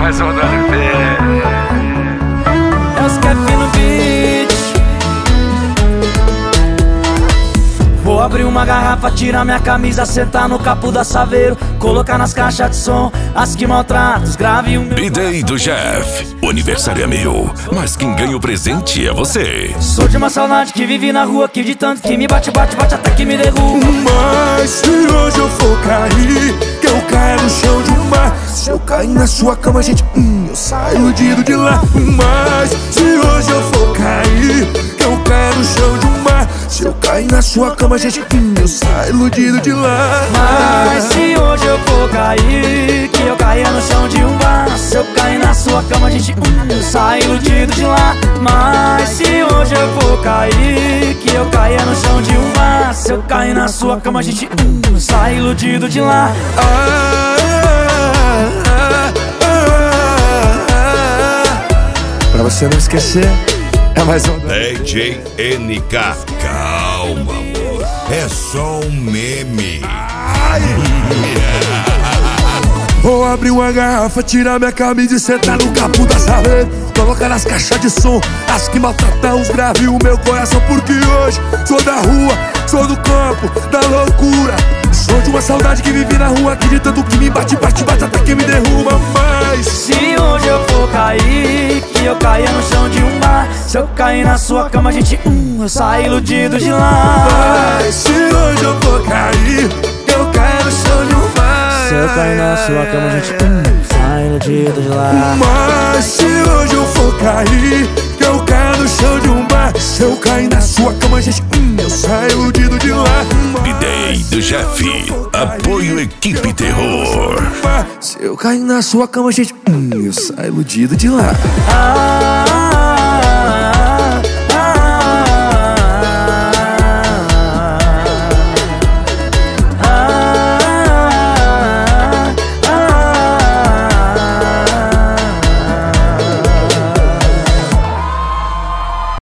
mais um do LP. É os Kevin no beat. Vou abrir uma garrafa, tirar minha camisa, sentar no capo da Saveiro, colocar nas caixas de som as que maltratam, os grave e o meu. B-Day do Jeff. O aniversário é meu, mas quem ganha o presente é você. Sou de uma saudade que vive na rua, que de tanto que me bate, bate, bate até que me derruba. Mas se hoje eu for cair, que eu caia no chão de um mar. Se eu cair na sua cama, gente, eu saio iludido de lá. Mas se hoje eu for cair, que eu caia no chão de um mar. Se eu cair na sua cama, gente, eu saio iludido de lá. Mas se hoje eu for cair, que eu caia no chão de um bar. Se eu cair na sua cama, gente, eu saio iludido de lá. Mas se hoje eu for cair, que eu caia no chão de um bar. Se eu cair na sua cama, gente, eu saio iludido de lá. Pra você não esquecer, é mais um DJ NK. Calma, amor, é só um meme. Vou abrir uma garrafa, tirar minha camisa e sentar no capo da Saveiro, colocar nas caixas de som as que maltratam os graves e o meu coração. Porque hoje sou da rua, sou do campo, da loucura. Sou de uma saudade que vive na rua, que de tanto que me bate, bate, bate até que me derruba. Mas se hoje eu for cair, que eu caia no chão de um bar. Se eu cair na sua cama, gente, eu saio iludido de lá. Mas se hoje eu for cair, que eu caia no chão de um bar. Se eu cair na sua cama, gente, saio iludido de lá. Mas se hoje eu for cair, que eu caia no chão de um bar. Se eu cair na sua cama, gente, eu saio iludido de lá. B-Day do Jeff. Apoio Equipe Terror. Se eu cair na sua cama, gente, eu saio iludido de lá.